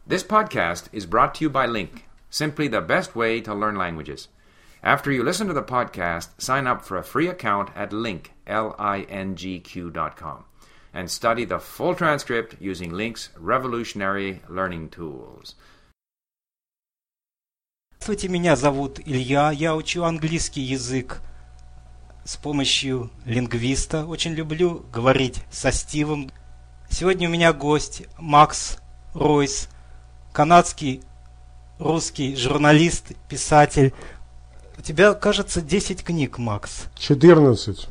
This podcast is brought to you by Link, simply the best way to learn languages. After you listen to the podcast, sign up for a free account at link, lingq.com, and study the full transcript using Link's revolutionary learning tools. Здравствуйте, меня зовут Илья, я учу английский язык с помощью лингвиста. Очень люблю говорить со Стивом. Сегодня у меня гость Макс Ройс, канадский русский журналист, писатель. У тебя, кажется, 10 книг, Макс. 14.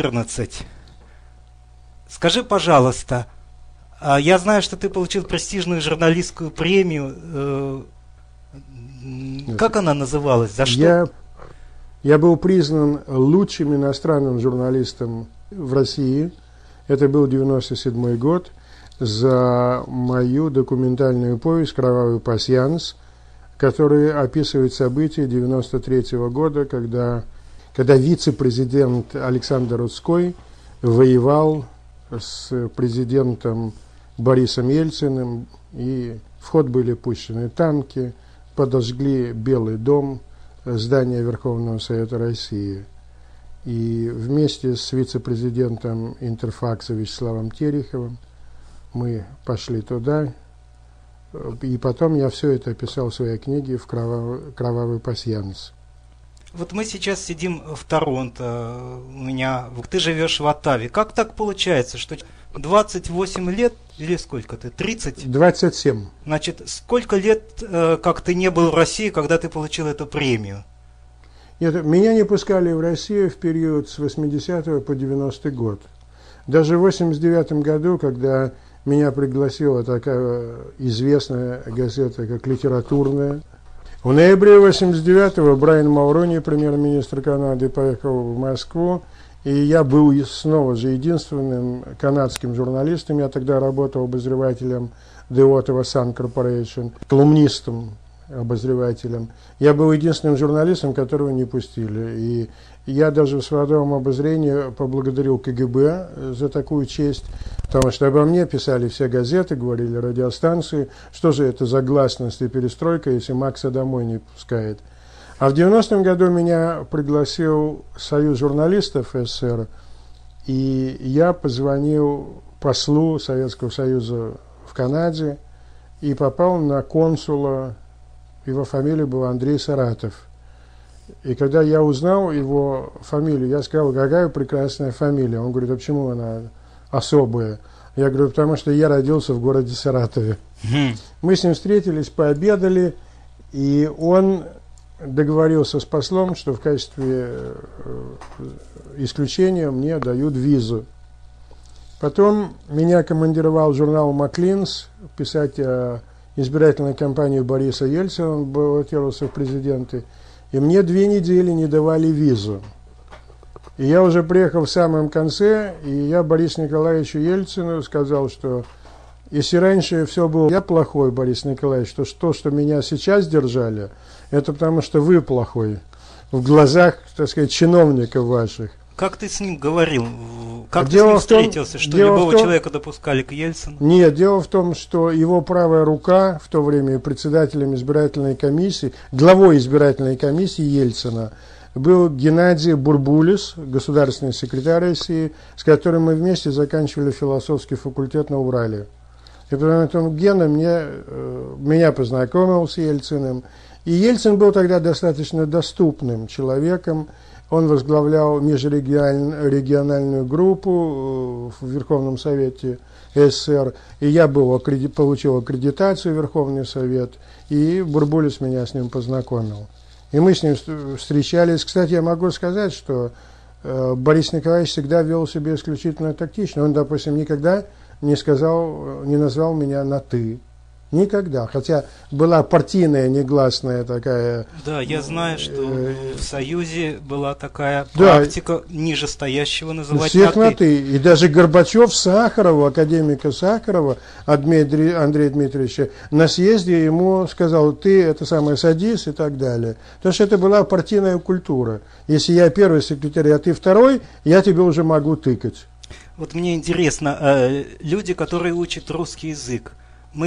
Скажи, пожалуйста, я знаю, что ты получил престижную журналистскую премию. Как она называлась? За что? Я был признан лучшим иностранным журналистом в России. Это был 1997 год. За мою документальную повесть «Кровавый пасьянс», которая описывает события 1993 года, когда вице-президент Александр Рудской воевал с президентом Борисом Ельциным, и в ход были пущены танки, подожгли Белый дом, здание Верховного Совета России. И вместе с вице-президентом Интерфакса Вячеславом Тереховым мы пошли туда, и потом я все это описал в своей книге в «Кровавый пасьянс». Вот мы сейчас сидим в Торонто, ты живешь в Оттаве. Как так получается, что 28 лет, или сколько ты, 30? 27. Значит, сколько лет, как ты не был в России, когда ты получил эту премию? Нет, меня не пускали в Россию в период с 80 по 90 год. Даже в 89 году, когда меня пригласила такая известная газета, как «Литературная». В ноябре 89-го Брайан Мулрони, премьер-министр Канады, поехал в Москву, и я был снова же единственным канадским журналистом. Я тогда работал обозревателем The Ottawa Sun Corporation, колумнистом, обозревателем. Я был единственным журналистом, которого не пустили. И я даже в своем обозрении поблагодарил КГБ за такую честь, потому что обо мне писали все газеты, говорили радиостанции, что же это за гласность и перестройка, если Макса домой не пускает. А в 90-м году меня пригласил Союз журналистов СССР, и я позвонил послу Советского Союза в Канаде и попал на консула, его фамилия была Андрей Саратов. И когда я узнал его фамилию, я сказал, какая прекрасная фамилия. Он говорит, а почему она особая? Я говорю, потому что я родился в городе Саратове. Мы с ним встретились, пообедали, и он договорился с послом, что в качестве исключения мне дают визу. Потом меня командировал журнал «Маклинс» писать о избирательной кампании Бориса Ельцина, он баллотировался в президенты, и мне 2 недели не давали визу. И я уже приехал в самом конце, и я Борису Николаевичу Ельцину сказал, что если раньше все было я плохой, Борис Николаевич, то, что меня сейчас держали, это потому что вы плохой в глазах, так сказать, чиновников ваших. Как ты с ним говорил? Как ты с ним встретился, что любого человека допускали к Ельцину? Нет, дело в том, что его правая рука, в то время председателем избирательной комиссии, главой избирательной комиссии Ельцина, был Геннадий Бурбулис, государственный секретарь России, с которым мы вместе заканчивали философский факультет на Урале. И поэтому Гена меня познакомил с Ельциным. И Ельцин был тогда достаточно доступным человеком. Он возглавлял межрегиональную группу в Верховном Совете СССР. И я получил аккредитацию в Верховный Совет. И Бурбулис меня с ним познакомил. И мы с ним встречались. Кстати, я могу сказать, что Борис Николаевич всегда вел себя исключительно тактично. Он, допустим, никогда не назвал меня на «ты». Никогда. Хотя была партийная негласная такая... Да, я знаю, что в Союзе была такая практика нижестоящего называть всех на «ты». И даже Горбачев Сахарова, академика Сахарова, Андрея Дмитриевича, на съезде ему сказал, ты это самое садись и так далее. Потому что это была партийная культура. Если я первый секретарь, а ты второй, я тебе уже могу тыкать. Вот мне интересно, люди, которые учат русский язык, мы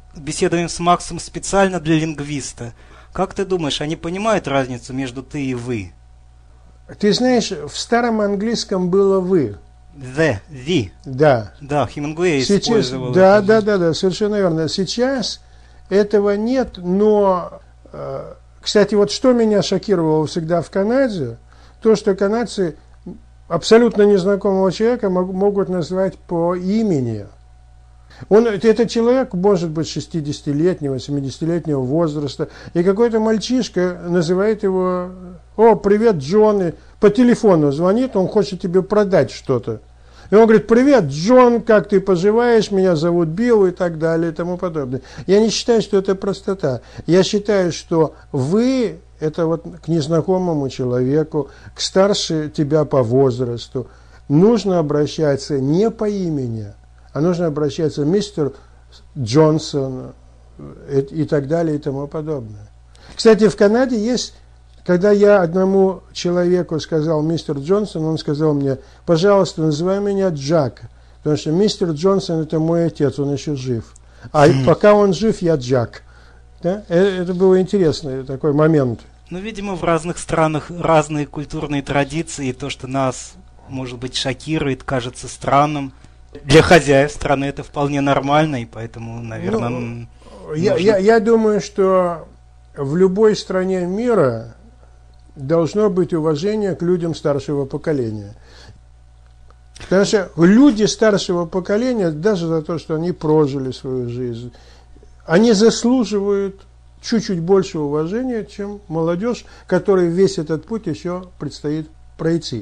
беседуем с Максом специально для лингвиста. Как ты думаешь, они понимают разницу между ты и вы? Ты знаешь, в старом английском было «вы». The. Да. Да, Хемингуэй Сейчас, использовал да, это. да, совершенно верно. Сейчас этого нет, но, кстати, вот что меня шокировало всегда в Канаде, то, что канадцы абсолютно незнакомого человека могут назвать по имени. Этот человек может быть 60-летнего, 70-летнего возраста, и какой-то мальчишка называет его: «О, привет, Джон», и по телефону звонит, он хочет тебе продать что-то. И он говорит: «Привет, Джон, как ты поживаешь? Меня зовут Билл», и так далее, и тому подобное. Я не считаю, что это простота. Я считаю, что «вы» – это вот к незнакомому человеку, к старше тебя по возрасту, нужно обращаться не по имени, а нужно обращаться мистер Джонсон и так далее, и тому подобное. Кстати, в Канаде есть... Когда я одному человеку сказал мистер Джонсон, он сказал мне: «Пожалуйста, называй меня Джак, потому что мистер Джонсон – это мой отец, он еще жив. А пока он жив, я Джак». Да? Это был интересный такой момент. Ну, видимо, в разных странах разные культурные традиции, и то, что нас, может быть, шокирует, кажется странным. Для хозяев страны это вполне нормально, и поэтому, наверное... Я думаю, что в любой стране мира должно быть уважение к людям старшего поколения. Потому что люди старшего поколения, даже за то, что они прожили свою жизнь, они заслуживают чуть-чуть больше уважения, чем молодежь, которой весь этот путь еще предстоит пройти.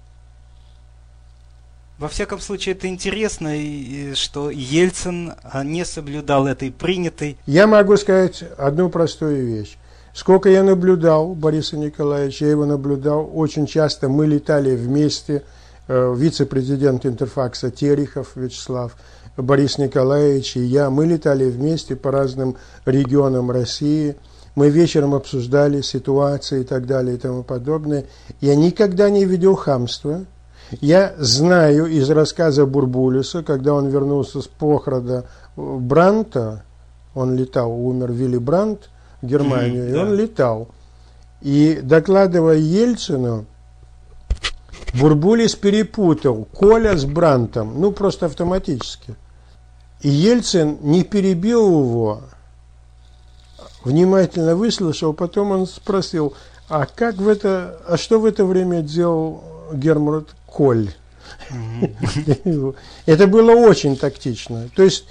Во всяком случае, это интересно, что Ельцин не соблюдал этой принятой... Я могу сказать одну простую вещь. Сколько я наблюдал Бориса Николаевича, я его наблюдал очень часто. Мы летали вместе, вице-президент Интерфакса Терехов Вячеслав, Борис Николаевич и я. Мы летали вместе по разным регионам России. Мы вечером обсуждали ситуации и так далее и тому подобное. Я никогда не видел хамства. Я знаю из рассказа Бурбулиса, когда он вернулся с похода Брандта, он летал, умер Вилли Брандт, в Германию, и он летал. И, докладывая Ельцину, Бурбулис перепутал Коля с Брандтом, ну, просто автоматически. И Ельцин не перебил его, внимательно выслушал, потом он спросил: а что в это время делал Герман Коль? Это было очень тактично. То есть,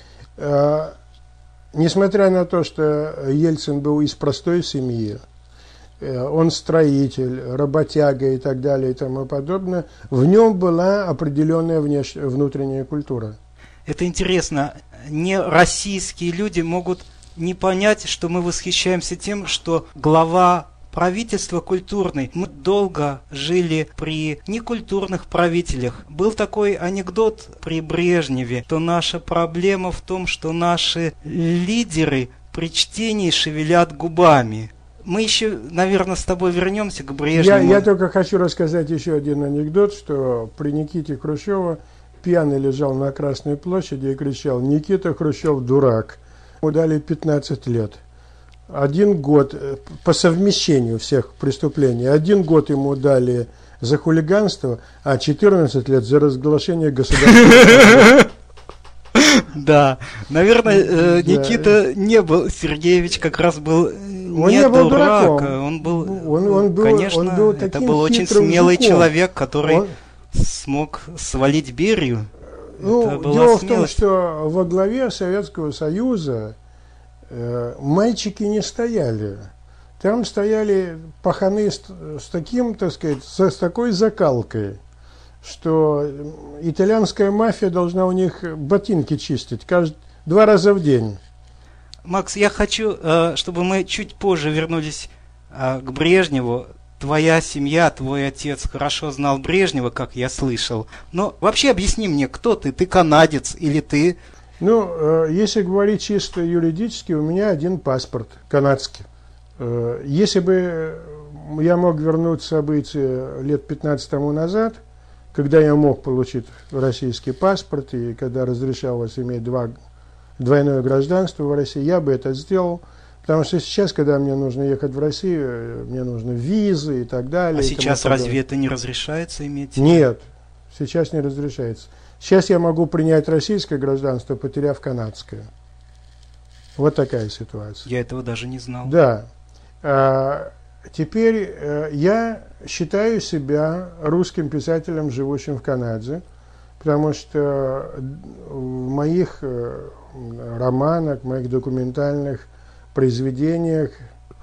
несмотря на то, что Ельцин был из простой семьи, он строитель, работяга и так далее и тому подобное, в нем была определенная внутренняя культура. Это интересно. Не российские люди могут не понять, что мы восхищаемся тем, что глава правительства культурный. Мы долго жили при некультурных правителях. Был такой анекдот при Брежневе, что наша проблема в том, что наши лидеры при чтении шевелят губами. Мы еще, наверное, с тобой вернемся к Брежневу. Я только хочу рассказать еще один анекдот, что при Никите Хрущеве пьяный лежал на Красной площади и кричал: «Никита Хрущев дурак». Ему дали 15 лет. 1 год по совмещению всех преступлений. 1 год ему дали за хулиганство, а 14 лет за разглашение государственного. Да, наверное, Никита не был, Сергеевич как раз был не дурак, он был, конечно, это был очень смелый человек, который смог свалить Берию. Дело в том, что во главе Советского Союза мальчики не стояли. Там стояли паханы с таким, так сказать, с такой закалкой, что итальянская мафия должна у них ботинки чистить 2 раза в день. Макс, я хочу, чтобы мы чуть позже вернулись к Брежневу. Твоя семья, твой отец хорошо знал Брежнева, как я слышал. Но вообще объясни мне, кто ты? Ты канадец или ты... Ну, если говорить чисто юридически, у меня 1 паспорт канадский. Если бы я мог вернуть события лет 15 тому назад, когда я мог получить российский паспорт и когда разрешалось иметь 2 двойное гражданство в России, я бы это сделал. Потому что сейчас, когда мне нужно ехать в Россию, мне нужны визы и так далее. А сейчас разве это не разрешается иметь? Нет, сейчас не разрешается. Сейчас я могу принять российское гражданство, потеряв канадское. Вот такая ситуация. Я этого даже не знал. Да. Теперь я считаю себя русским писателем, живущим в Канаде, потому что в моих романах, в моих документальных произведениях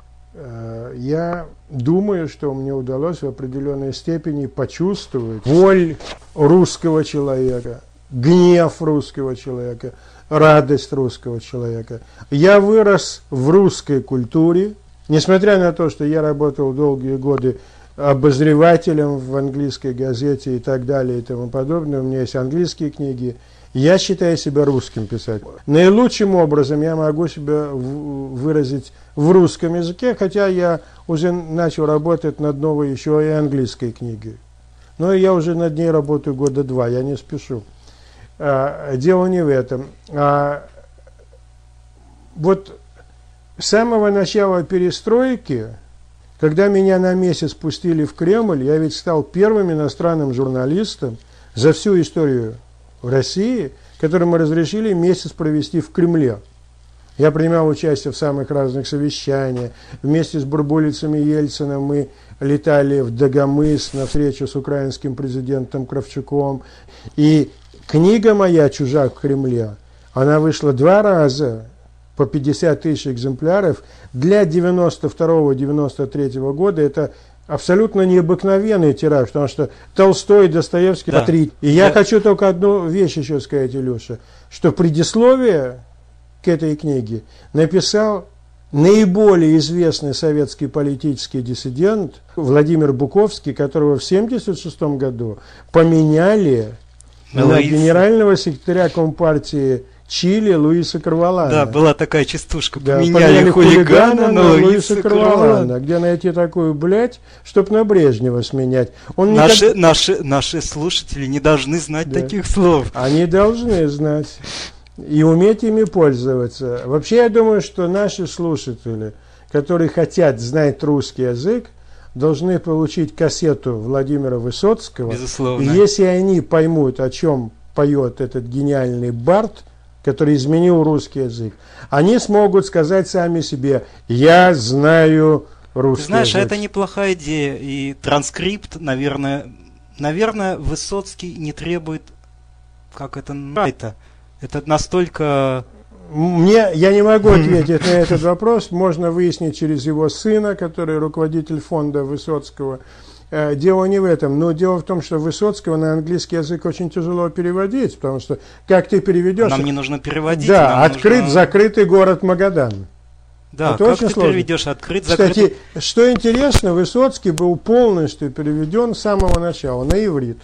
я думаю, что мне удалось в определенной степени почувствовать боль русского человека, гнев русского человека, радость русского человека. Я вырос в русской культуре, несмотря на то, что я работал долгие годы обозревателем в английской газете и так далее и тому подобное, у меня есть английские книги, я считаю себя русским писателем. Наилучшим образом я могу себя выразить в русском языке, хотя я уже начал работать над новой еще и английской книгой. Но я уже над ней работаю года 2, я не спешу. Дело не в этом. Вот с самого начала перестройки, когда меня на месяц пустили в Кремль, я ведь стал первым иностранным журналистом за всю историю России, которому разрешили месяц провести в Кремле. Я принимал участие в самых разных совещаниях. Вместе с Бурбулицем и Ельциным мы летали в Дагомыс на встречу с украинским президентом Кравчуком. И книга моя «Чужак в Кремле», она вышла 2 раза по 50 тысяч экземпляров. Для 92-93 года это абсолютно необыкновенный тираж, потому что Толстой и Достоевский по 3. И я хочу только одну вещь еще сказать, Илюша, что предисловие к этой книге написал наиболее известный советский политический диссидент Владимир Буковский, которого в 1976 году поменяли на генерального секретаря Компартии Чили Луиса Корвалана. Да, была такая частушка. Да, поменяли хулигана на Луиса Корвалана. Где найти такую блядь, чтоб на Брежнева сменять? Он Наши слушатели не должны знать таких слов. Они должны знать и уметь ими пользоваться. Вообще, я думаю, что наши слушатели, которые хотят знать русский язык, должны получить кассету Владимира Высоцкого. Безусловно. И если они поймут, о чем поет этот гениальный бард, который изменил русский язык, они смогут сказать сами себе: «Я знаю русский Знаешь, язык». это неплохая идея. И транскрипт, наверное, Высоцкий не требует, это настолько... Я не могу ответить на этот вопрос. Можно выяснить через его сына, который руководитель фонда Высоцкого. Дело не в этом, но дело в том, что Высоцкого на английский язык очень тяжело переводить, потому что как ты переведешь... Нам не нужно переводить. Да, закрытый город Магадан. Да, это как очень ты сложно. переведешь закрытый... Кстати, что интересно, Высоцкий был полностью переведен с самого начала на иврит.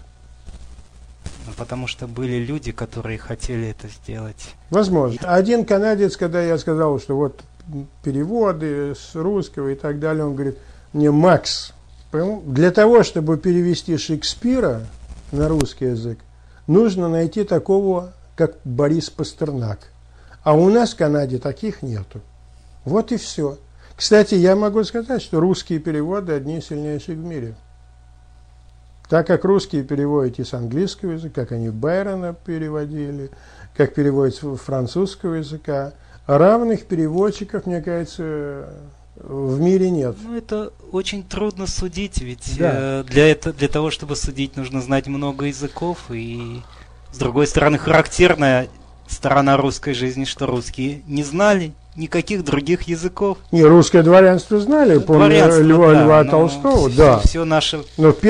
Потому что были люди, которые хотели это сделать. Возможно. Один канадец, когда я сказал, что вот переводы с русского и так далее, он говорит мне: «Макс, для того, чтобы перевести Шекспира на русский язык, нужно найти такого, как Борис Пастернак. А у нас в Канаде таких нету». Вот и все. Кстати, я могу сказать, что русские переводы одни из сильнейших в мире. Так как русские переводят с английского языка, как они Байрона переводили, как переводят с французского языка, равных переводчиков, мне кажется, в мире нет. Это очень трудно судить, ведь да. Для того, чтобы судить, нужно знать много языков, и с другой стороны, характерная сторона русской жизни, что русские не знали никаких других языков. Не, русское дворянство знали, помню Льва Толстого, да. Все наше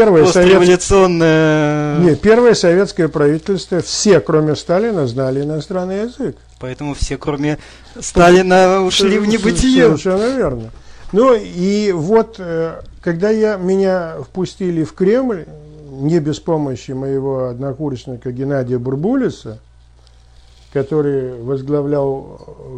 постреволюционное... Первое советское правительство, все, кроме Сталина, знали иностранный язык. Поэтому все, кроме Сталина, ушли в небытие. Совершенно верно. Ну и вот, когда меня впустили в Кремль, не без помощи моего однокурсника Геннадия Бурбулиса, который возглавлял,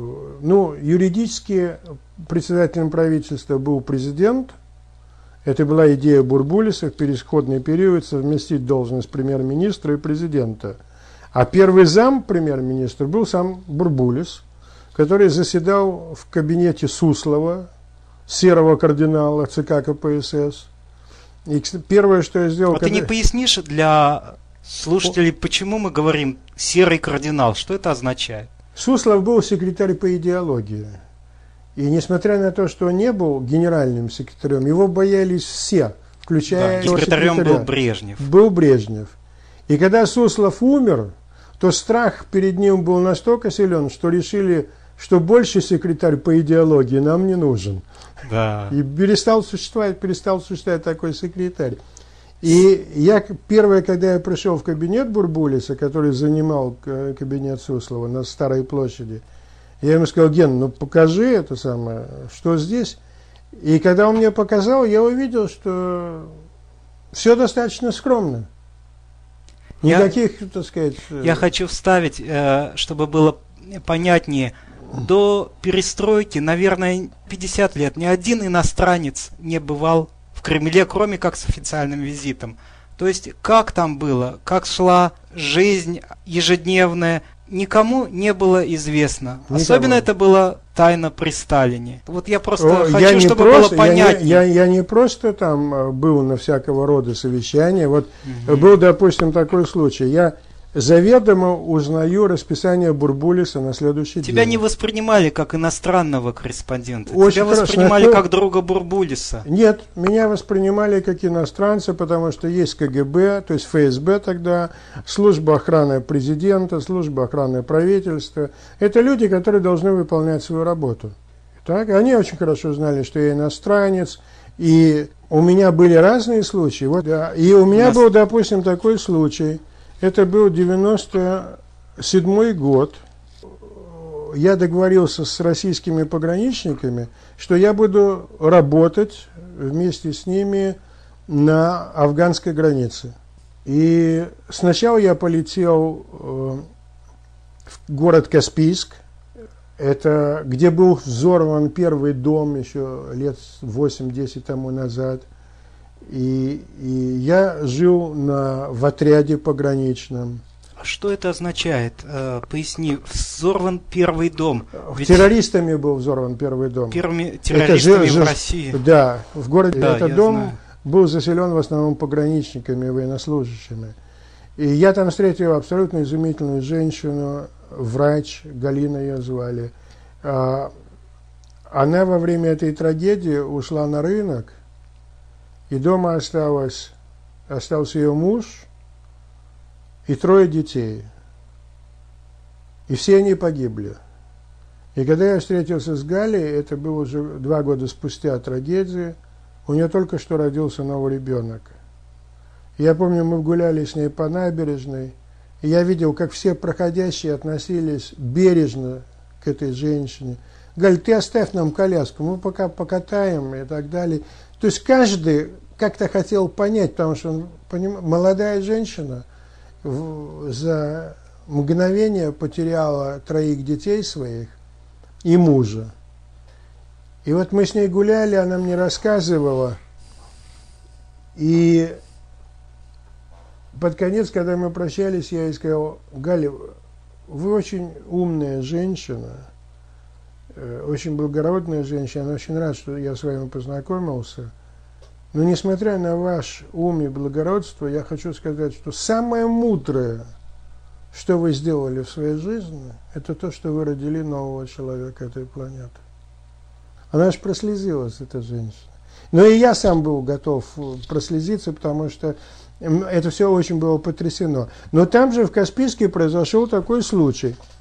юридически председателем правительства был президент. Это была идея Бурбулиса в переходный период совместить должность премьер-министра и президента. А первый зам премьер-министра был сам Бурбулис, который заседал в кабинете Суслова, серого кардинала ЦК КПСС. И первое, что я сделал... А ты не пояснишь для слушателей, почему мы говорим «серый кардинал»? Что это означает? Суслов был секретарь по идеологии. И несмотря на то, что он не был генеральным секретарем, его боялись все, включая его секретарем секретаря. был Брежнев. Был Брежнев. И когда Суслов умер, то страх перед ним был настолько силен, что решили, что больше секретарь по идеологии нам не нужен. Да. И перестал существовать такой секретарь. И я первое, когда я пришел в кабинет Бурбулиса, который занимал кабинет Суслова на Старой площади, я ему сказал: Ген, ну покажи это самое, что здесь. И когда он мне показал, я увидел, что все достаточно скромно. Никаких, так сказать... Я хочу вставить, чтобы было понятнее. До перестройки, наверное, 50 лет ни один иностранец не бывал в Кремле, кроме как с официальным визитом. То есть, как там было, как шла жизнь ежедневная, никому не было известно. Никому. Особенно это было тайна при Сталине. Вот я просто хочу, чтобы было понятнее. Я не просто там был на всякого рода совещания. Вот был, допустим, такой случай. Я заведомо узнаю расписание Бурбулиса на следующий день. Тебя не воспринимали как иностранного корреспондента. Очень Тебя воспринимали как друга Бурбулиса. Нет, меня воспринимали как иностранца, потому что есть КГБ, то есть ФСБ тогда, служба охраны президента, служба охраны правительства. Это люди, которые должны выполнять свою работу. Так? Они очень хорошо знали, что я иностранец. И у меня были разные случаи. Вот, да. И у меня был, допустим, такой случай. Это был 97-й год. Я договорился с российскими пограничниками, что я буду работать вместе с ними на афганской границе. И сначала я полетел в город Каспийск, это где был взорван первый дом еще лет 8-10 тому назад. И я жил в отряде пограничном. А что это означает? Поясни, взорван первый дом. Ведь террористами был взорван первый дом. Первыми террористами в России. Да, в городе. Да, этот дом был заселен в основном пограничниками, военнослужащими. И я там встретил абсолютно изумительную женщину, врач, Галина ее звали. Она во время этой трагедии ушла на рынок, и дома остался ее муж и 3 детей. И все они погибли. И когда я встретился с Галей, это было уже 2 года спустя трагедии, у нее только что родился новый ребенок. Я помню, мы гуляли с ней по набережной, и я видел, как все проходящие относились бережно к этой женщине. Галь, ты оставь нам коляску, мы пока покатаем и так далее. То есть каждый как-то хотел понять, потому что молодая женщина за мгновение потеряла 3 детей своих и мужа. И вот мы с ней гуляли, она мне рассказывала, и под конец, когда мы прощались, я ей сказал: Галя, вы очень умная женщина, очень благородная женщина, я очень рад, что я с вами познакомился. Но несмотря на ваш ум и благородство, я хочу сказать, что самое мудрое, что вы сделали в своей жизни, это то, что вы родили нового человека этой планеты. Она аж прослезилась, эта женщина. Но и я сам был готов прослезиться, потому что это все очень было потрясено. Но там же в Каспийске произошел такой случай –